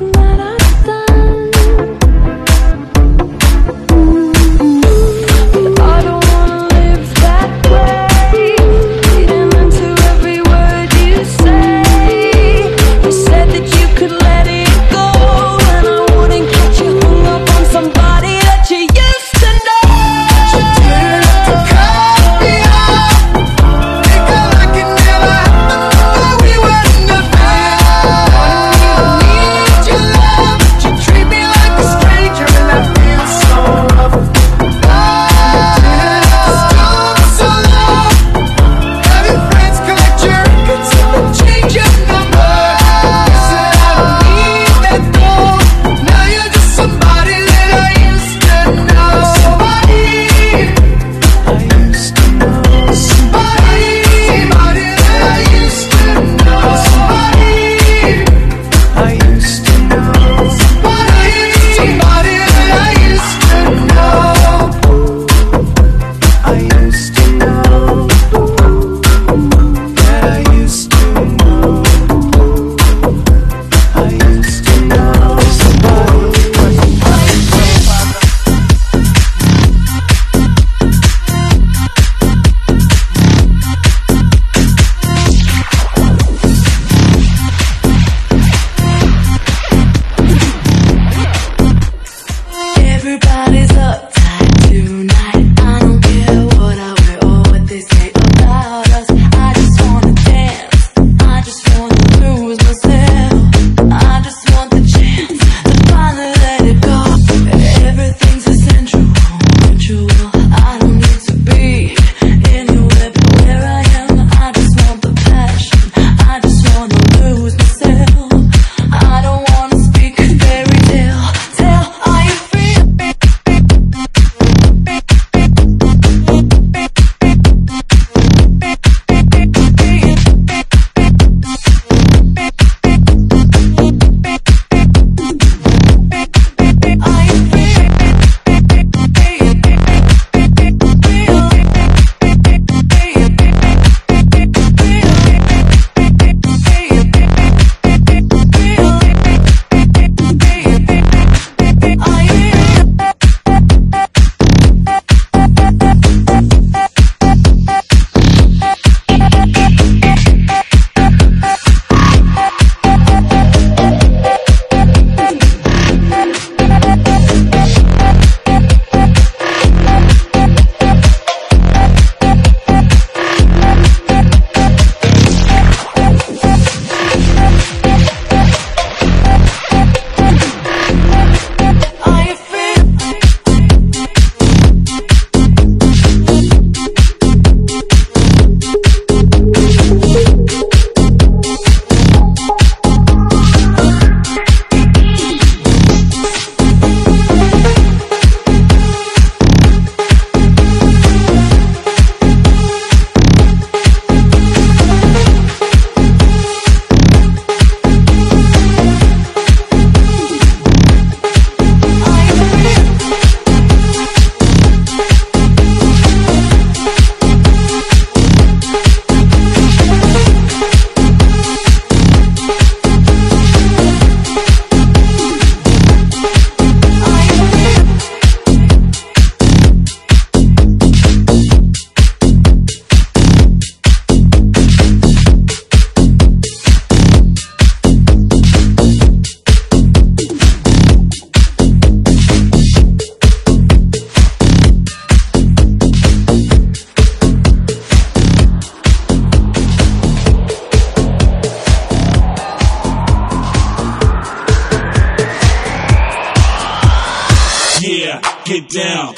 get down.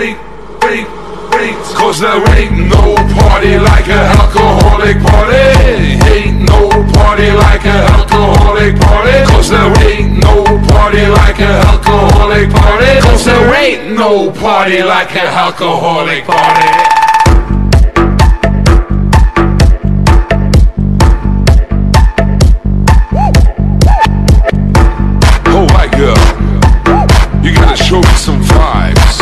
wait, wait, wait. Cause there ain't no party like an alcoholic party. Ain't no party like an alcoholic party. Cause there ain't no party like an alcoholic party. Cause there ain't no party like an alcoholic party. You gotta show me some vibes.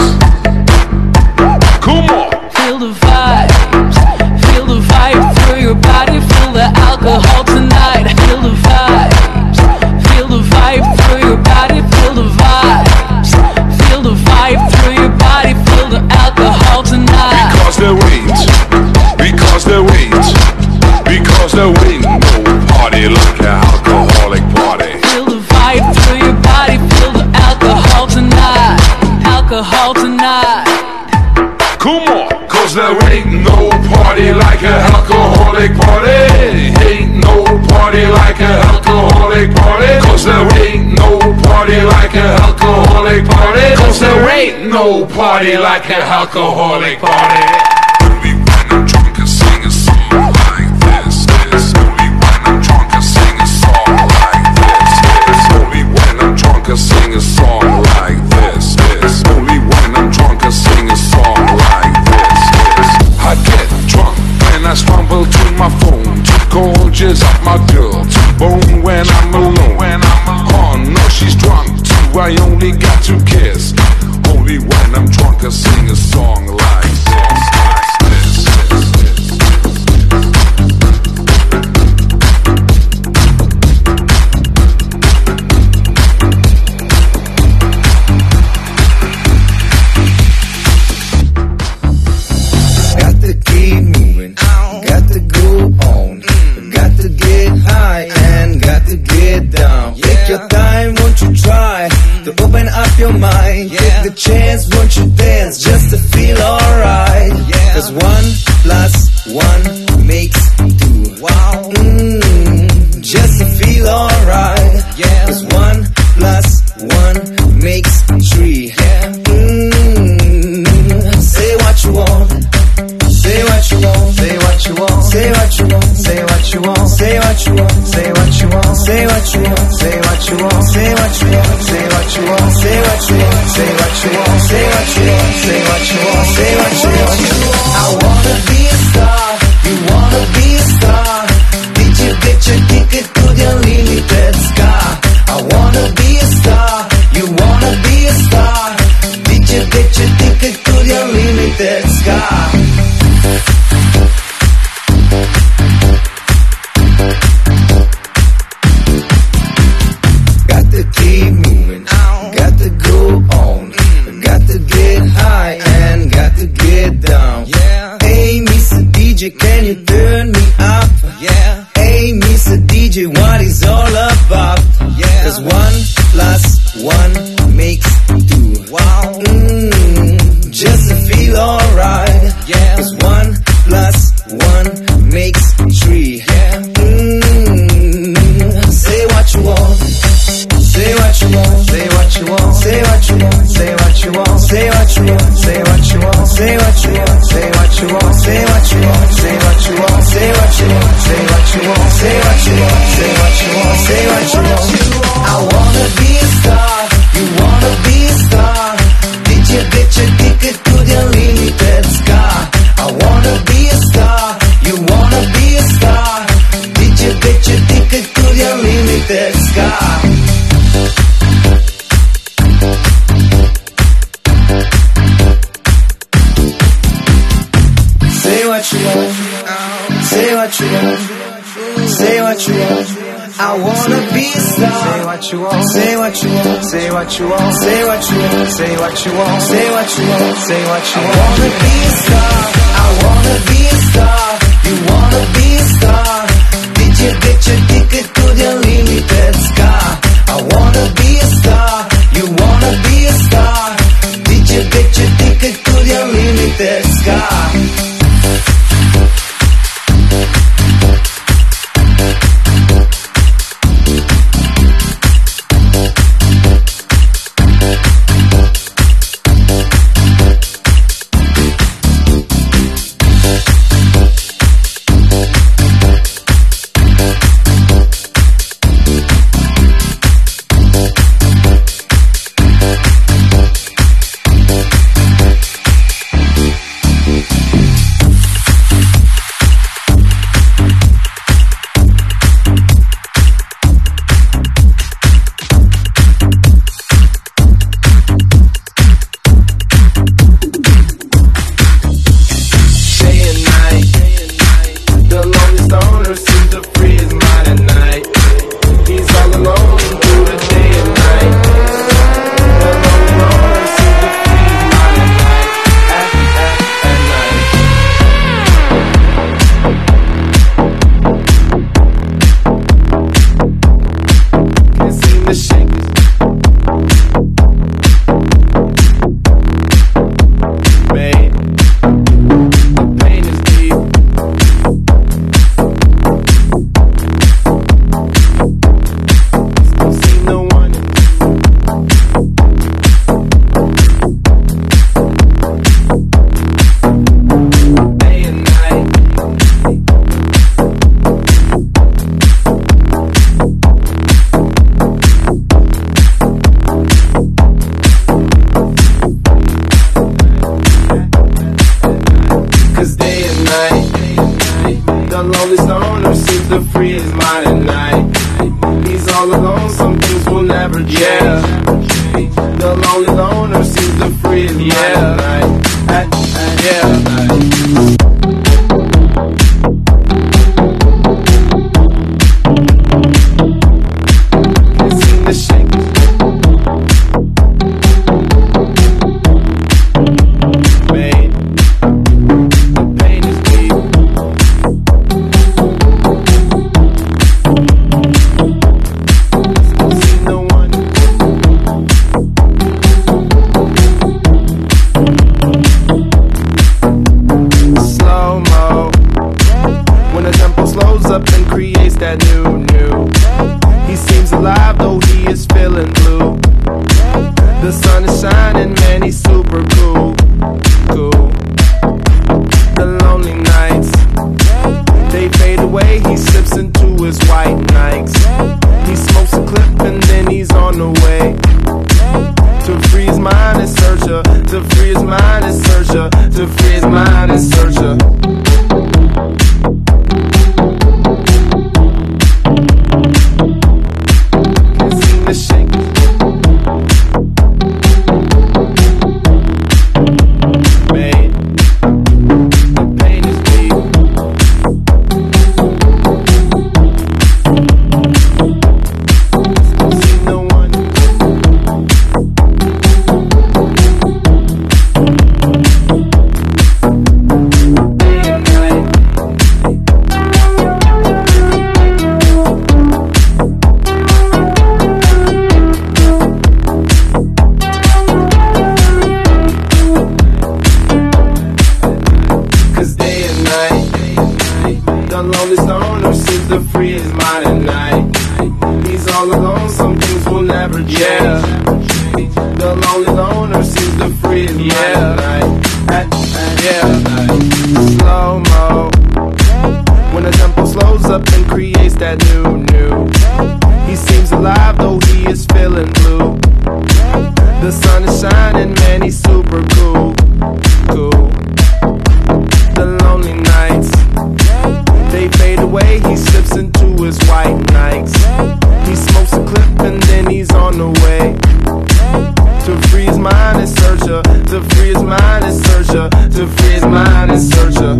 Come on. Feel the vibes. Feel the vibe through your body. Feel the alcohol tonight. Feel the vibes. Feel the vibe through your body. Feel the vibes. Feel the vibe through your body. Feel the alcohol tonight. Because there ain't. Because there ain't. Because there ain't no party like an alcoholic party. Feel the vibe through your body. Feel the alcohol tonight. Alcohol tonight. Come on. Cause there ain't no party like an alcoholic party. Ain't no party like an alcoholic party. Cause there ain't no party like an alcoholic party. Cause there ain't no party like an alcoholic party. Only when I'm drunk I sing a song like this. Only when I'm drunk I sing a song like this. Only when I'm drunk I sing a song like this. Only when I'm drunk I sing a song like this. I get drunk when I stumble to my phone, to gorgeous up my girl, to bone when I'm alone. Oh no, she's drunk too, I only got to kiss. Only when I'm drunk I sing a song like this. Your mind, take the chance, won't you dance just to feel alright? Cause 1 + 1 makes 2. Wow. Just to feel alright. Cause 1 + 1 makes 3. Say what you want. Say what you want. Say what you want. Say what you want. Say what you want. Say what you want. Say what you want. Say what you want. Say what you want. Say what you want. Say what you want. Say what you want. Say what you want. Say what you want. Say what you want. Say what you want. I wanna be a star. You wanna be a star. Did you get your ticket to the unlimited sky? I wanna be a star. You wanna be a star. Did you get your ticket to the unlimited sky? Got to keep moving, got to go on, got to get high and got to get down. Hey, Mr. DJ, can you turn me up? Hey, Mr. DJ, what is all about? Cause 1 + 1 makes 2. Wow. Just to feel alright. Cause 1 + 1 makes 3. Say what you want. Say what you want. Say what you want. Say what you want. Say what you want. Say what you want. Say what you want. Say what you want. Say what you want. Say what you want. Say what you want. Say what you want. Say what you want. Say what you want. Say what you want. Say what you want. I wanna be a star. You wanna be a star. Did you get your ticket to the unlimited sky? I wanna be a star. You wanna be a star. Did you get your ticket to the unlimited sky? Say what you want. Say what you want. Say what you want. I wanna be a star. Say what you want. Say what you want. Say what you want. Say what you want. Say what you want. Say what you want. Say what you want. I wanna be a star. I wanna be a star. You wanna be a star. Did you get your ticket to the unlimited sky? I wanna be a star. You wanna be a star. Did you get your ticket to the unlimited sky? lonely stoner seems to free his mind at night. He's all alone, some things will never change. The lonely loner seems to free his mind at night. Can't seem to shake it. Made the pain is deep. See no one. Slow-mo. When the tempo slows up and creates that new. He seems alive though he is feeling blue. The sun is shining, man, he's super cool. The lonely nights, they fade away, he slips into his white Nikes. He smokes a clip and then he's on the way. To free his mind and search her, to free his mind and search her, to free his mind and search her. Can't seem to shake it. Made the pain is deep. See no one. Day and night. Cause day and night, the lonely stoner seems to free his mind at night. He's all alone, some things will never change. The lonely loner seems to free his mind at night. Slow-mo. When the tempo slows up and creates that new. He seems alive though he is feeling blue. The sun is shining, man, he's super cool. The lonely nights, they fade away, he slips into his white Nikes. He smokes a clip and then he's on the way. To free his mind and search her, to free his mind and search her, to free his mind and search her.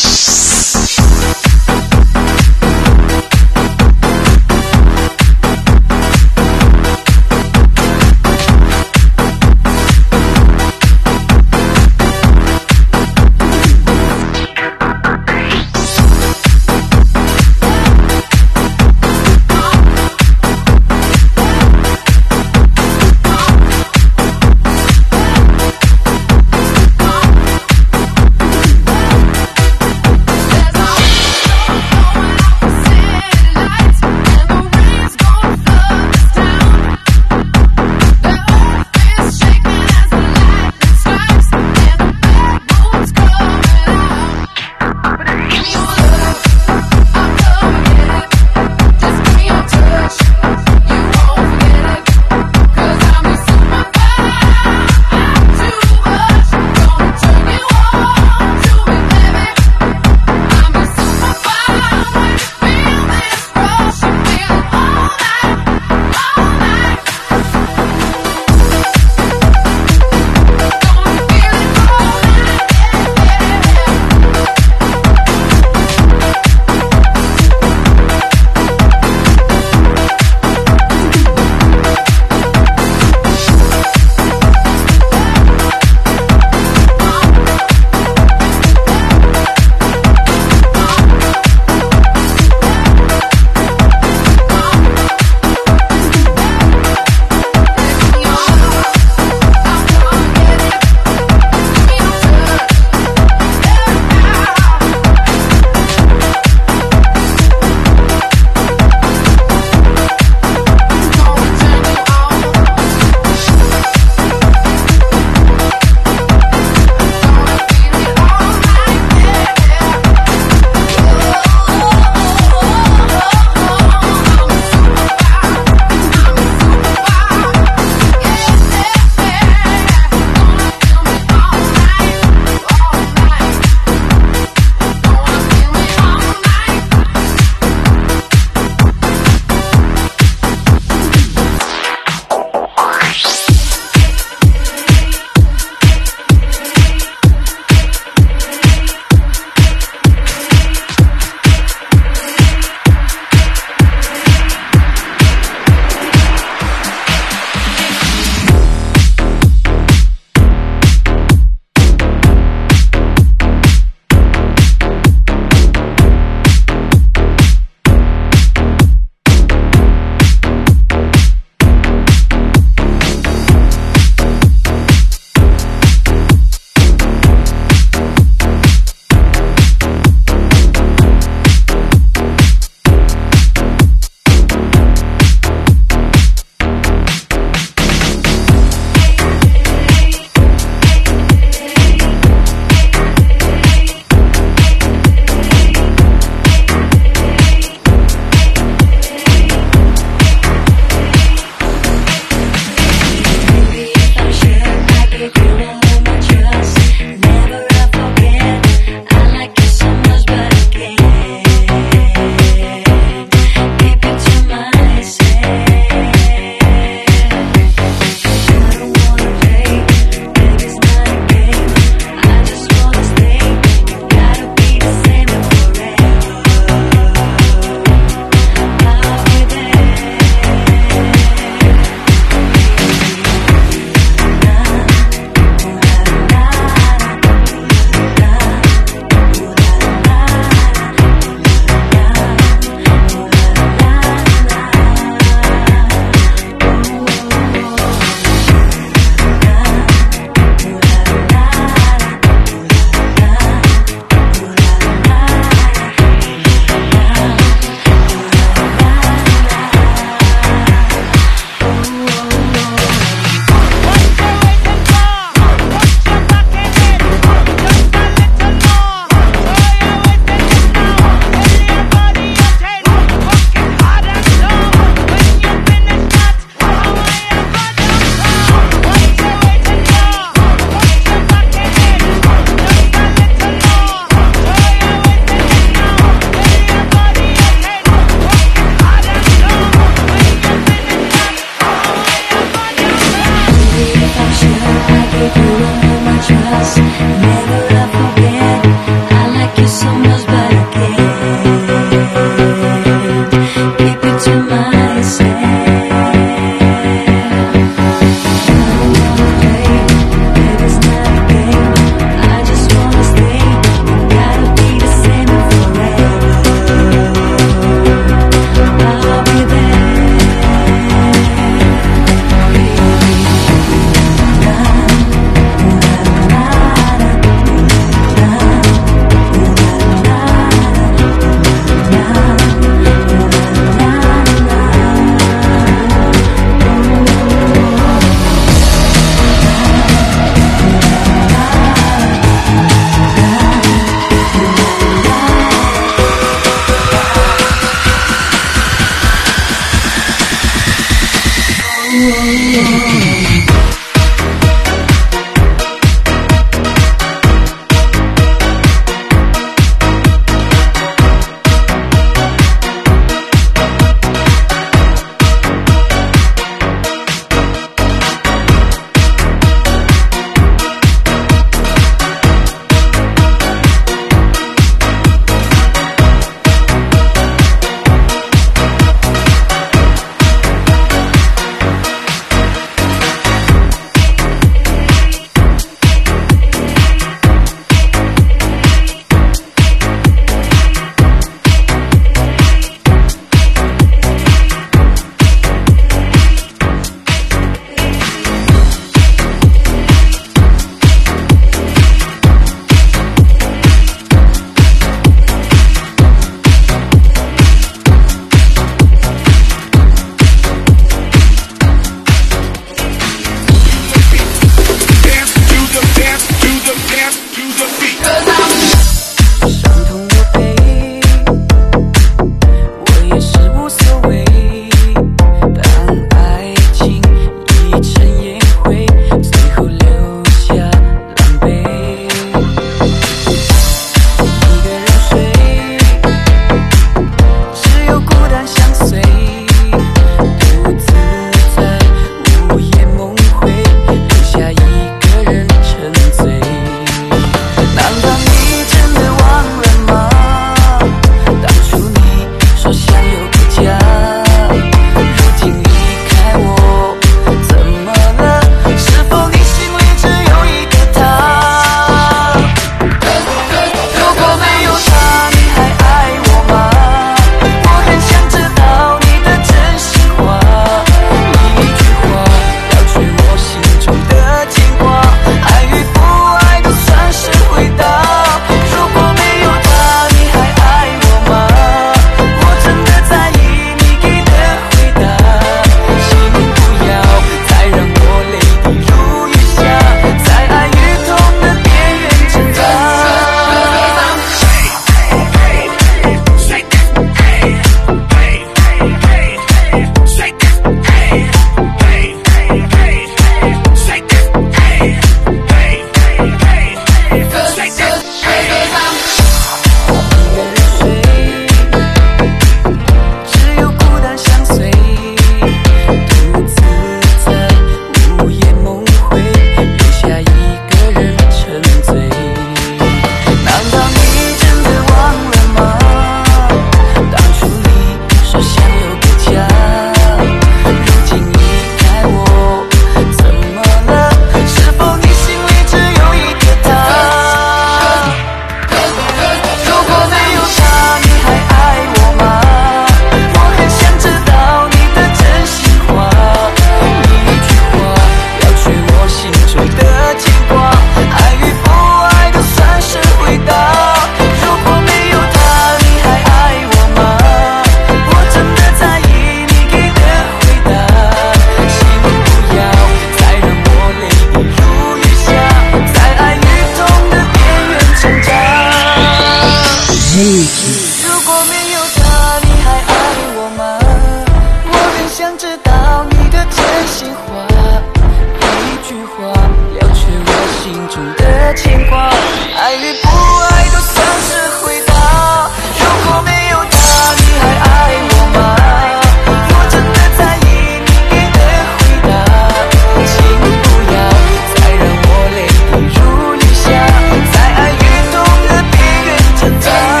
一句。 如果没有他，你还爱我吗？我很想知道你的真心话，一句话了却我心中的牵挂。爱与不爱都算是回答。如果没有他，你还爱我吗？我真的在意你给的回答，请不要再让我泪滴如雨下，在爱与痛的边缘挣扎。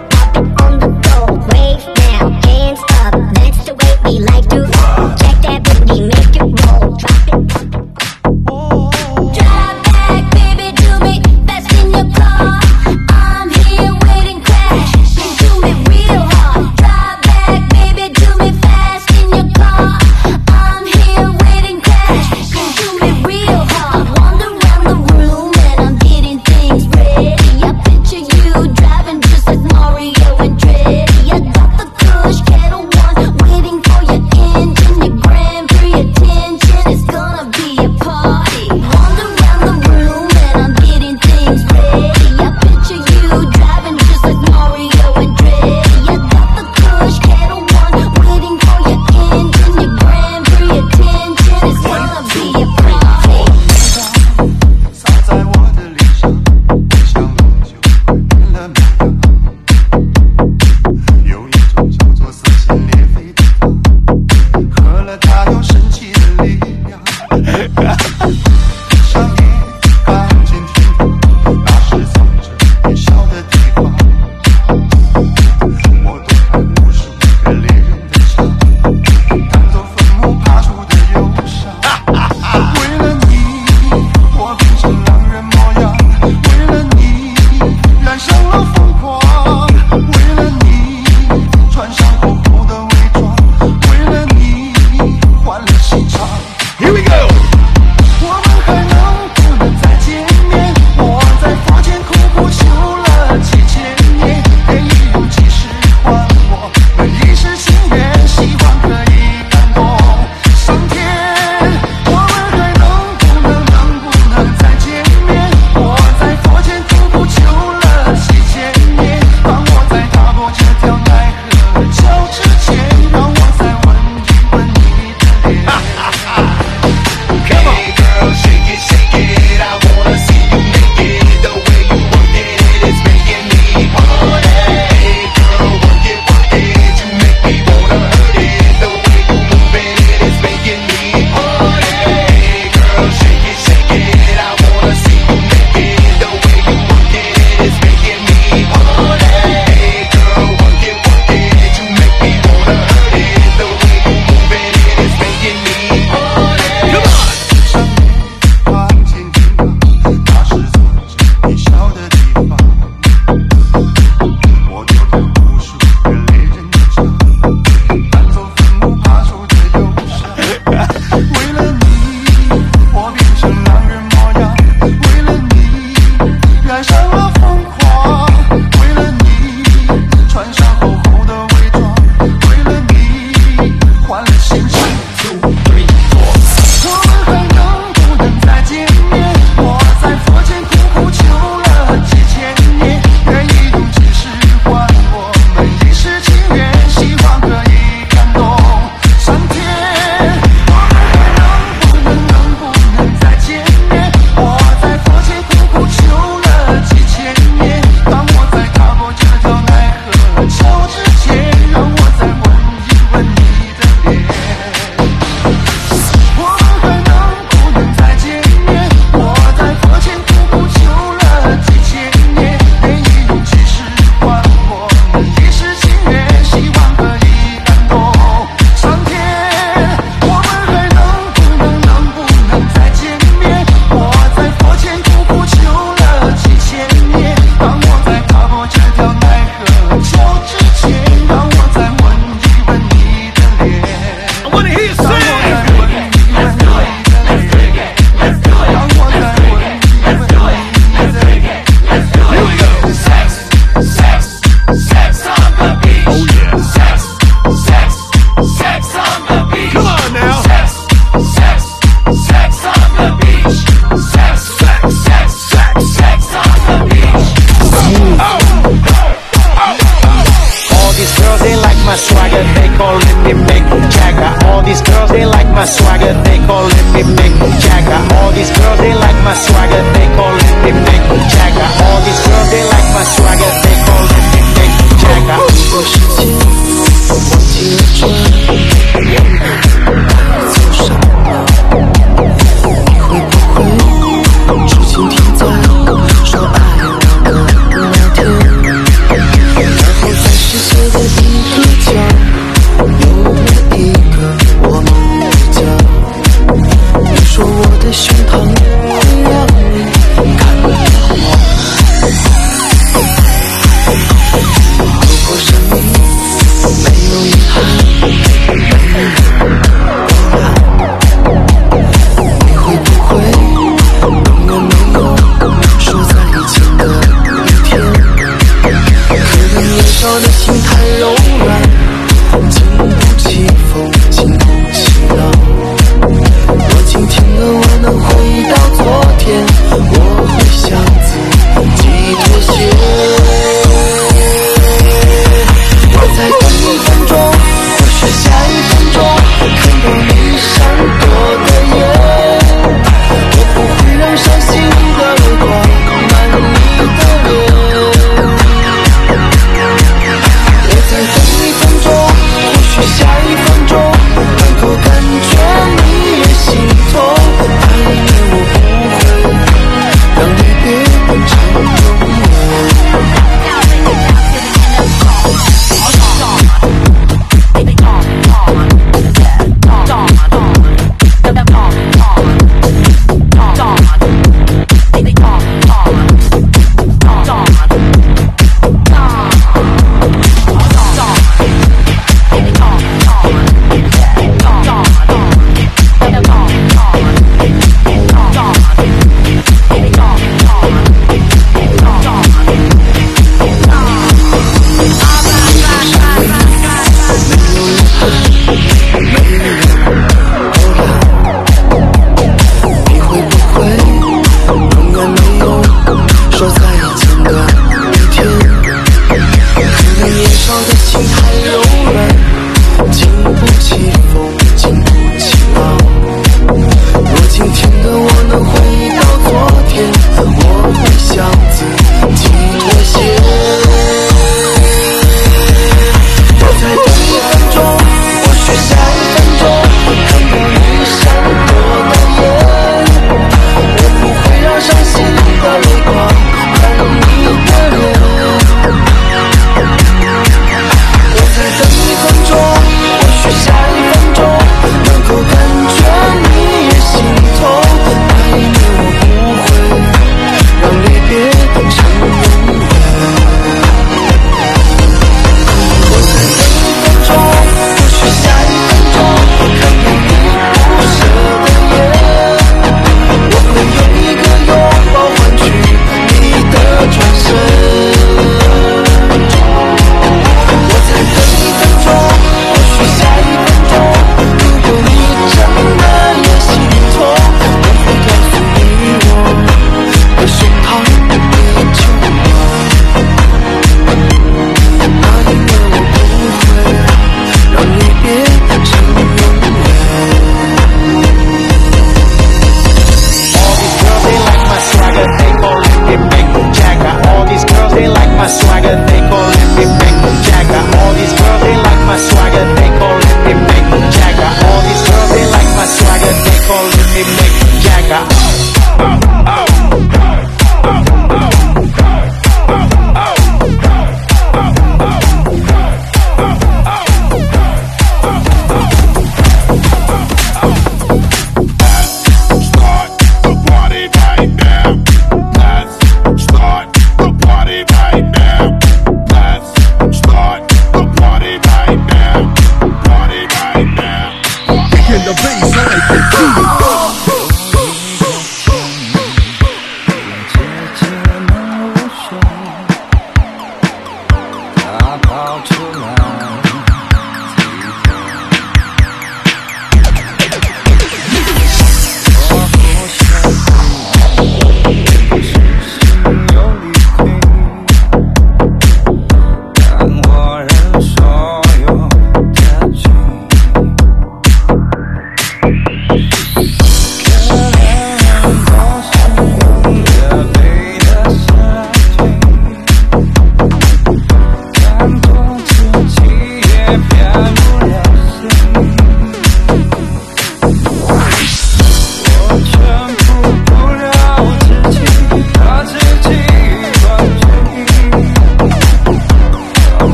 Check that my swagger, they calling me Mick Jagger. All these girls, they like my swagger, they calling me Mick Jagger. All these girls, they like my swagger, they calling me Mick Jagger. 如果时间忘记了转，我们走上了，你会不会痴情停在说爱我的那天？然后在世界的一个角，有了一个我的家。你说我的胸膛会让你看到我。如果生命没有遗憾，没有波澜，你会不会永远没有说在一起的一天？可能年少的心太柔软，经不起风，经不起浪。若今天的我能回到昨天，我会向自己妥协。我在等一分钟，或许下一分钟看到你闪躲的眼，我不会让伤心的泪光满你的脸。我在等一分钟，或许下一分钟能够感觉你也心痛，但愿我不会让离别成永远。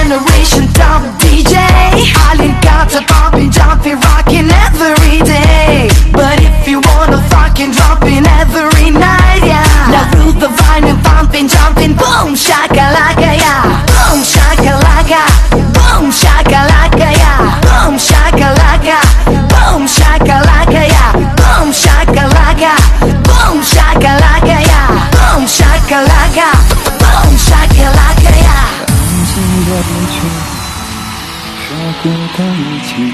generation top DJ. I got to poppin', jumpin', rockin' every day. But if you wanna fucking droppin' every night, yeah. Now through the vine and bumpin', jumpin', boom shakalaka, yeah. Boom shakalaka, boom shakalaka, yeah. Boom shakalaka, boom shakalaka, yeah. Boom shakalaka, boom shakalaka, yeah. Boom shakalaka, boom shakalaka, yeah. 安静的离去，说过的一切，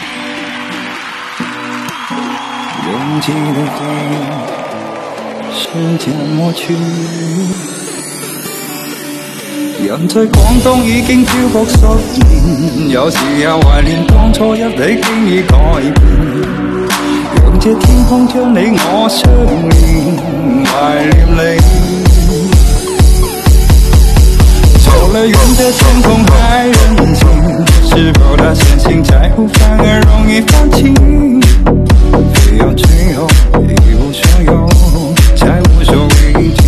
拥挤的回忆，时間抹去。人在廣東已經漂泊10年，有時也懷念當初一起經已改變。讓這天空將你我相連，懷念你。走了遠的天空還人情，是否他深信在乎反而容易放棄？非要最後一無所有，才無所畏懼。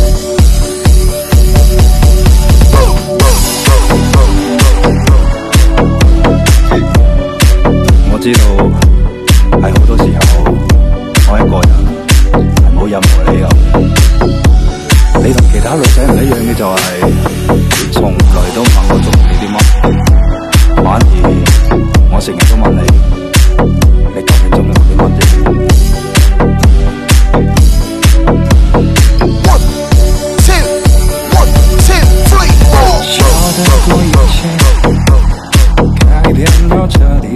我知道喺好多時候，我一個人係冇任何理由。你同其他女仔唔一樣嘅就係，你從來都唔問我中意你啲乜，反而我成日都問你，你究竟中意我啲乜啫？说得过一切，改变到这里，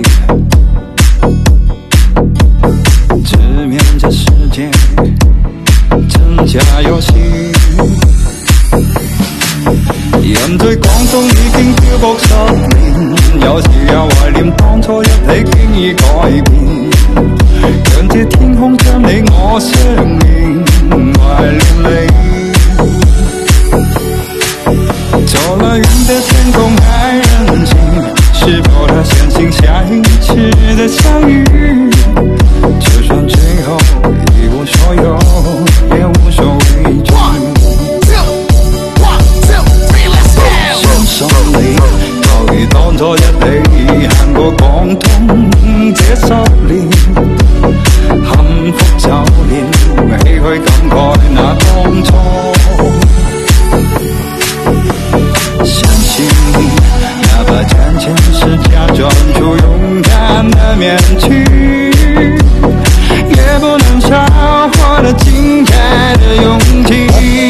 直面这世界，真假遊戲。人在廣東已經漂泊10年，有時也懷念當初一起經已改變。讓這天空將你我相連，懷念你。走了遠的天空還人情，是否他相信下一次的相遇？就算最後一無所有，也無所畏懼。相信你，就如當初一起行過廣東這10年，幸福就連唏噓感慨那當初。相信你，哪怕戰前是假裝出勇敢的面具，也不能少我的精彩的勇氣。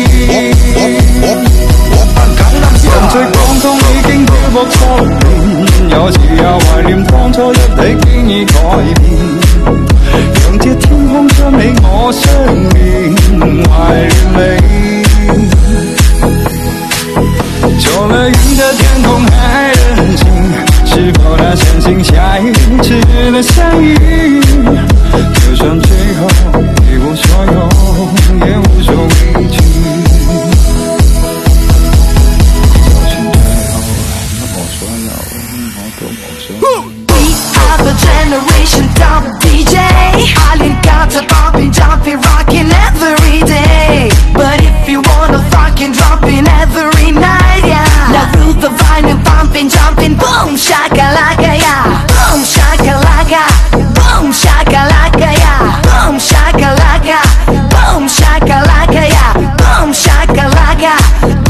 人在廣東已經漂泊10年，有時也懷念當初一起經已改變。讓這天空將你我相連，懷念你。走了遠的天空還人情，是否他相信下一次的相遇？就算最後一無所有，也無所畏懼。 We are the generation top DJ. I got to poppin', jumpin', rockin' every day. But if you wanna fucking droppin' every night, yeah. Now through the vine and bumpin', jumpin', boom shakalaka.